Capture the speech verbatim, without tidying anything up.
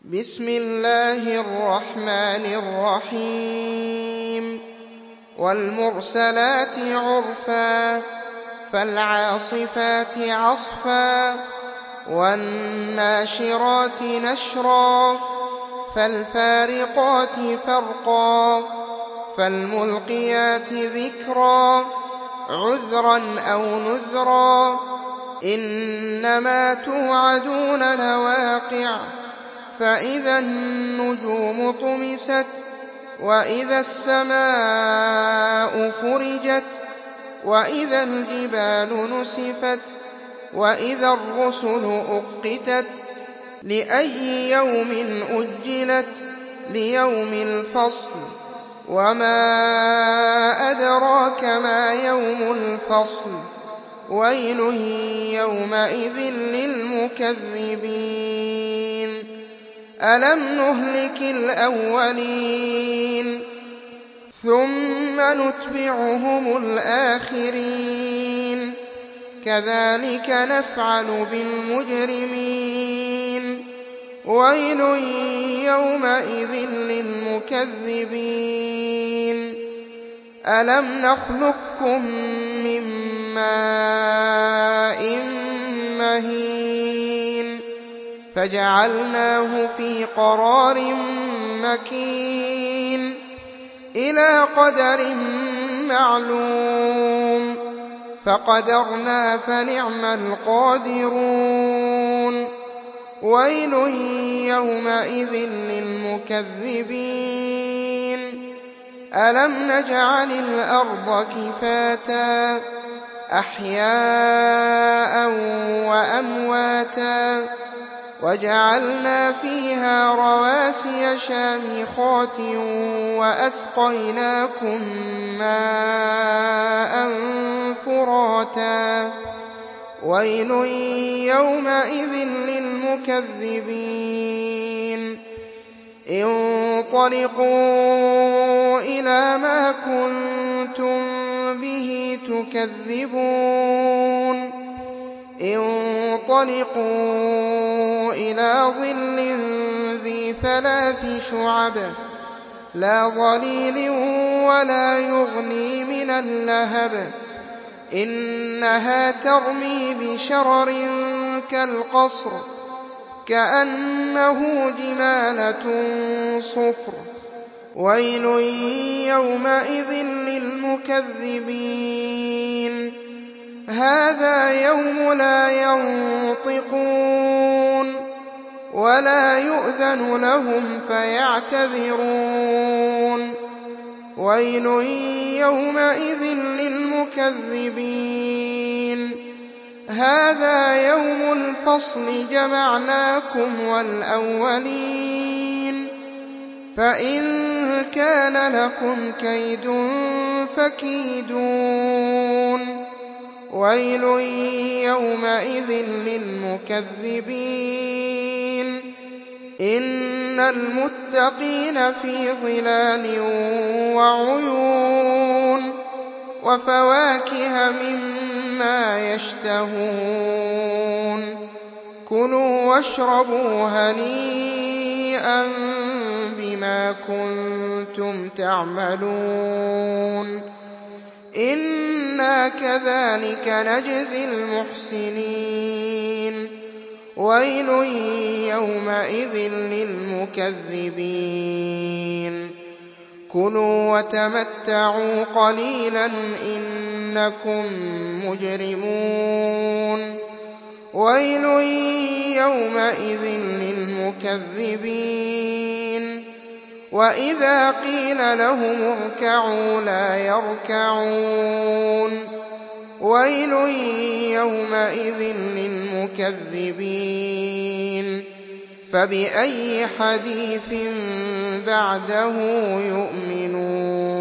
بسم الله الرحمن الرحيم والمرسلات عرفا فالعاصفات عصفا والناشرات نشرا فالفارقات فرقا فالملقيات ذكرا عذرا أو نذرا إنما توعدون لواقع فإذا النجوم طمست وإذا السماء فرجت وإذا الجبال نسفت وإذا الرسل أقتت لأي يوم أجلت ليوم الفصل وما أدراك ما يوم الفصل ويل يومئذ للمكذبين ألم نهلك الأولين ثم نتبعهم الآخرين كذلك نفعل بالمجرمين ويل يومئذ للمكذبين ألم نخلقكم من ماء مهين فجعلناه في قرار مكين إلى قدر معلوم فقدرنا فنعم القادرون ويل يومئذ للمكذبين ألم نجعل الأرض كفاتا أحياء وأمواتا وجعلنا فيها رواسي شامخات وأسقيناكم ماء فراتا ويل يومئذ للمكذبين انطلقوا إلى ما كنتم به تكذبون انطلقوا إلى ظل ذي ثلاث شعب لا ظليل ولا يغني من اللهب إنها ترمي بشرر كالقصر كأنه جمالة صفر ويل يومئذ للمكذبين هذا يوم لا ينطقون ولا يؤذن لهم فيعتذرون ويل يومئذ للمكذبين هذا يوم الفصل جمعناكم والأولين فإن كان لكم كيد فكيدون ويل يومئذ للمكذبين إن المتقين في ظلال وعيون وفواكه مما يشتهون كلوا واشربوا هنيئا بما كنتم تعملون إنا كذلك نجزي المحسنين ويل يومئذ للمكذبين كلوا وتمتعوا قليلا إنكم مجرمون ويل يومئذ للمكذبين وإذا قيل لهم اركعوا لا يركعون ويل يومئذ للمكذبين فبأي حديث بعده يؤمنون